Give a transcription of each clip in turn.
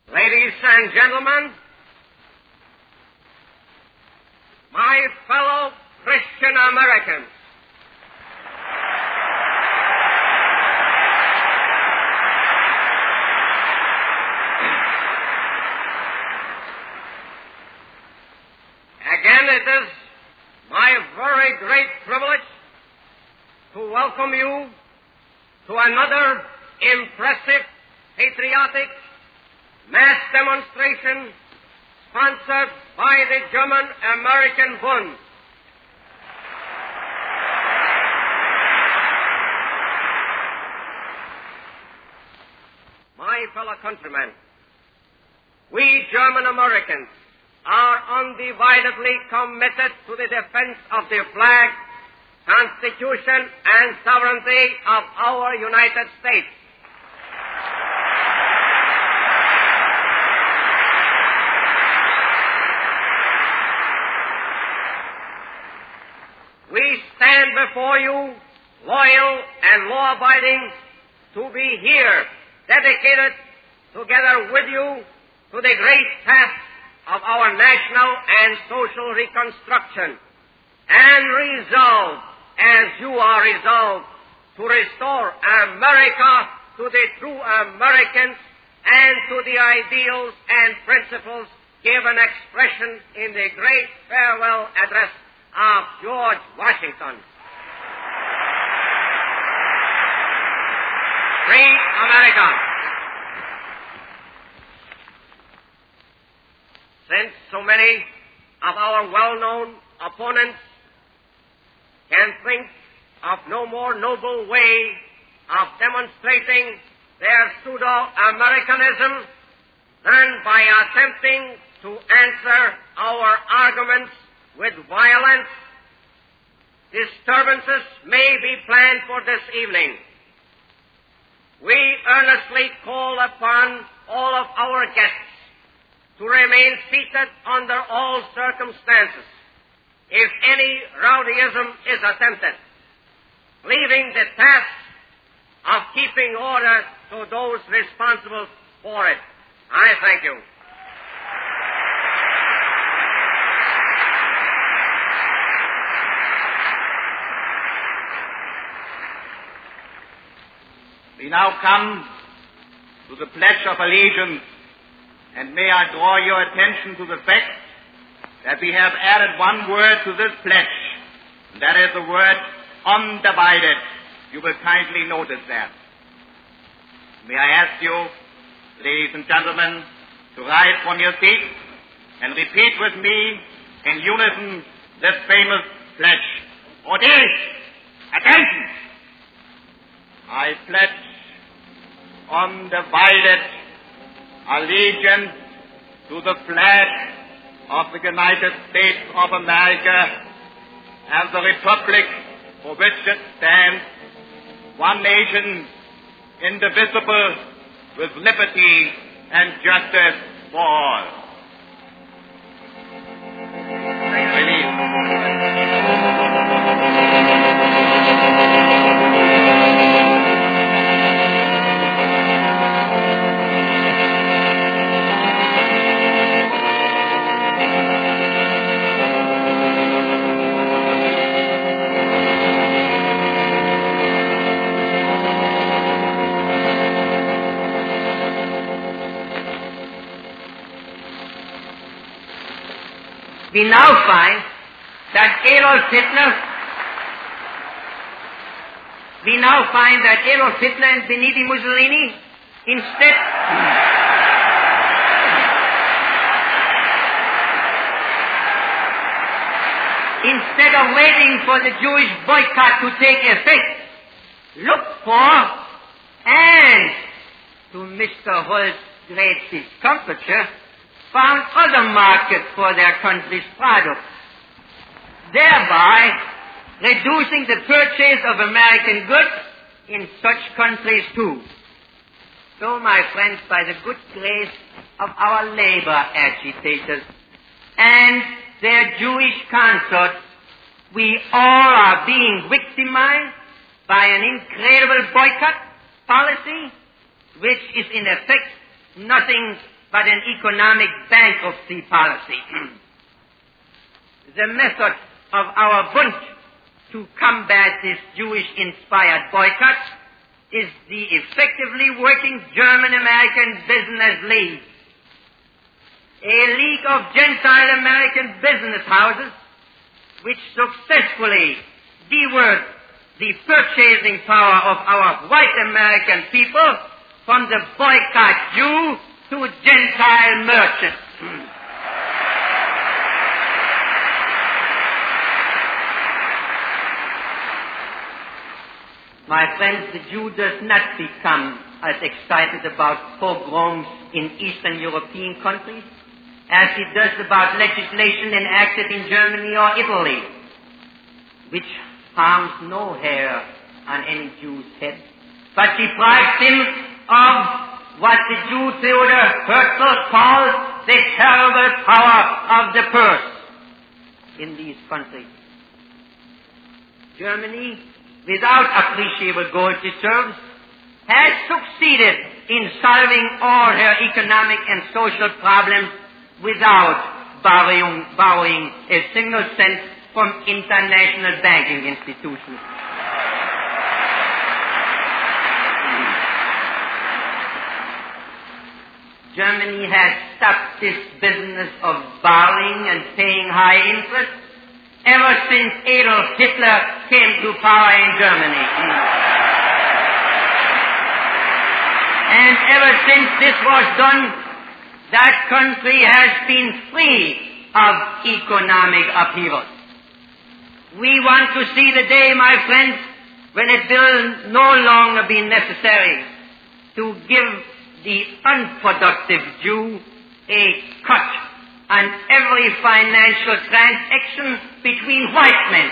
Ladies and gentlemen, my fellow Christian Americans, again it is my very great privilege to welcome you to another impressive, patriotic mass demonstration sponsored by the German-American Bund. My fellow countrymen, we German-Americans are undividedly committed to the defense of the flag, Constitution, and sovereignty of our United States. We stand before you, loyal and law-abiding, to be here, dedicated together with you to the great task of our national and social reconstruction, and resolved, as you are resolved, to restore America to the true Americans and to the ideals and principles given expression in the great farewell address of George Washington. Free America. Since so many of our well-known opponents can think of no more noble way of demonstrating their pseudo-Americanism than by attempting to answer our arguments with violence, disturbances may be planned for this evening. We earnestly call upon all of our guests to remain seated under all circumstances if any rowdyism is attempted, leaving the task of keeping order to those responsible for it. I thank you. We now come to the Pledge of Allegiance, and may I draw your attention to the fact that we have added one word to this pledge, and that is the word undivided. You will kindly notice that. May I ask you, ladies and gentlemen, to rise from your seats and repeat with me in unison this famous pledge. Order! Attention! I pledge undivided allegiance to the flag of the United States of America and the republic for which it stands, one nation, indivisible, with liberty and justice for all. We now find that Adolf Hitler and Benito Mussolini, instead of waiting for the Jewish boycott to take effect, looked for and, to Mr. Holt's great discomfiture, found other markets for their country's products, thereby reducing the purchase of American goods in such countries too. So, my friends, by the good grace of our labor agitators and their Jewish consorts, we all are being victimized by an incredible boycott policy, which is in effect nothing but an economic bankruptcy policy. The method of our Bund to combat this Jewish-inspired boycott is the effectively working German-American Business League, a league of Gentile American business houses which successfully diverts the purchasing power of our white American people from the boycott Jew to Gentile merchants. My friends, the Jew does not become as excited about pogroms in Eastern European countries as he does about legislation enacted in Germany or Italy, which harms no hair on any Jew's head, but deprives him of what the Jew Theodor Herzl calls the terrible power of the purse in these countries. Germany, without appreciable gold reserves, has succeeded in solving all her economic and social problems without borrowing a single cent from international banking institutions. Germany has stopped this business of borrowing and paying high interest ever since Adolf Hitler came to power in Germany. And ever since this was done, that country has been free of economic upheaval. We want to see the day, my friends, when it will no longer be necessary to give the unproductive Jew a cut on every financial transaction between white men.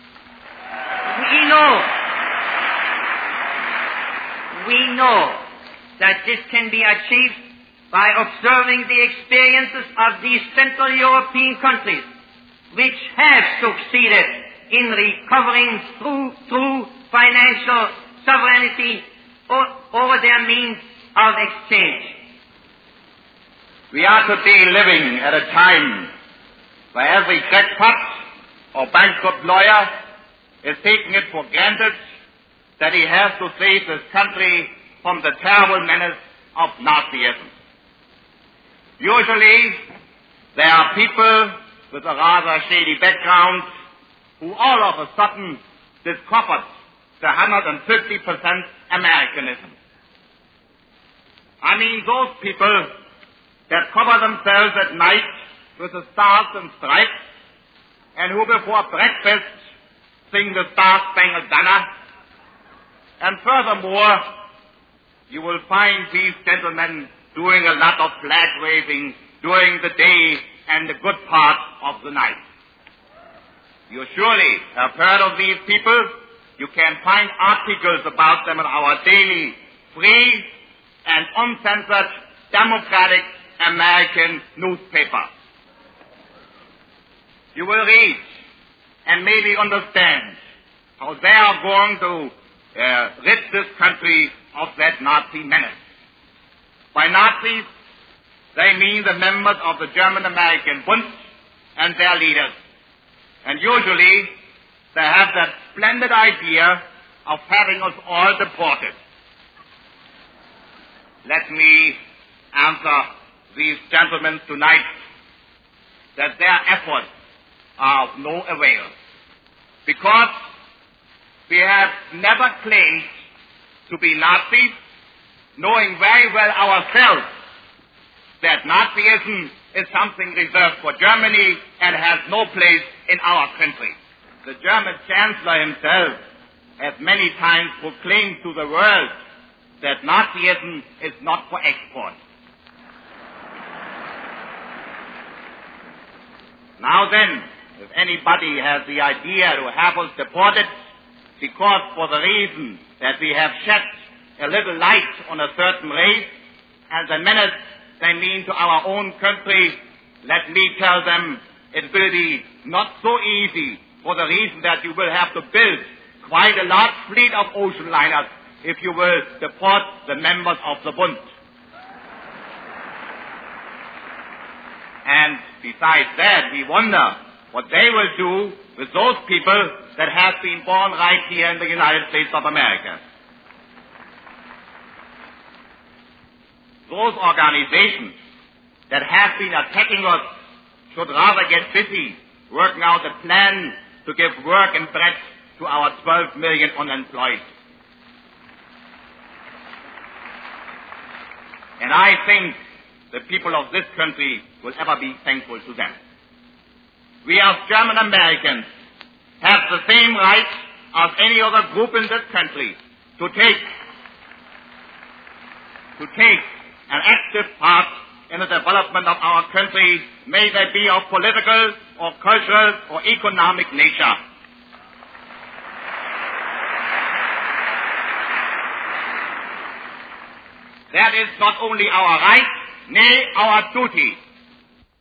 We know that this can be achieved by observing the experiences of these Central European countries, which have succeeded in recovering through financial sovereignty over their means of exchange. We are today living at a time where every crackpot or bankrupt lawyer is taking it for granted that he has to save his country from the terrible menace of Nazism. Usually, there are people with a rather shady background who all of a sudden discovered the 150% Americanism. I mean those people that cover themselves at night with the stars and stripes and who before breakfast sing the Star-Spangled Banner. And furthermore, you will find these gentlemen doing a lot of flag waving during the day and the good part of the night. You surely have heard of these people. You can find articles about them in our daily, free and uncensored, democratic American newspaper. You will read and maybe understand how they are going to rid this country of that Nazi menace. By Nazis, they mean the members of the German-American Bund and their leaders. And usually, they have that splendid idea of having us all deported. Let me answer these gentlemen tonight that their efforts are of no avail, because we have never claimed to be Nazis, knowing very well ourselves that Nazism is something reserved for Germany and has no place in our country. The German Chancellor himself has many times proclaimed to the world that Nazism is not for export. Now then, if anybody has the idea to have us deported because for the reason that we have shed a little light on a certain race and the menace they mean to our own country, let me tell them it will be not so easy, for the reason that you will have to build quite a large fleet of ocean liners if you will deport the members of the Bund. And besides that, we wonder what they will do with those people that have been born right here in the United States of America. Those organizations that have been attacking us should rather get busy working out a plan to give work and bread to our 12 million unemployed. And I think the people of this country will ever be thankful to them. We as German Americans have the same rights as any other group in this country to take an active part in the development of our country, may they be of political or cultural or economic nature. That is not only our right, nay, our duty.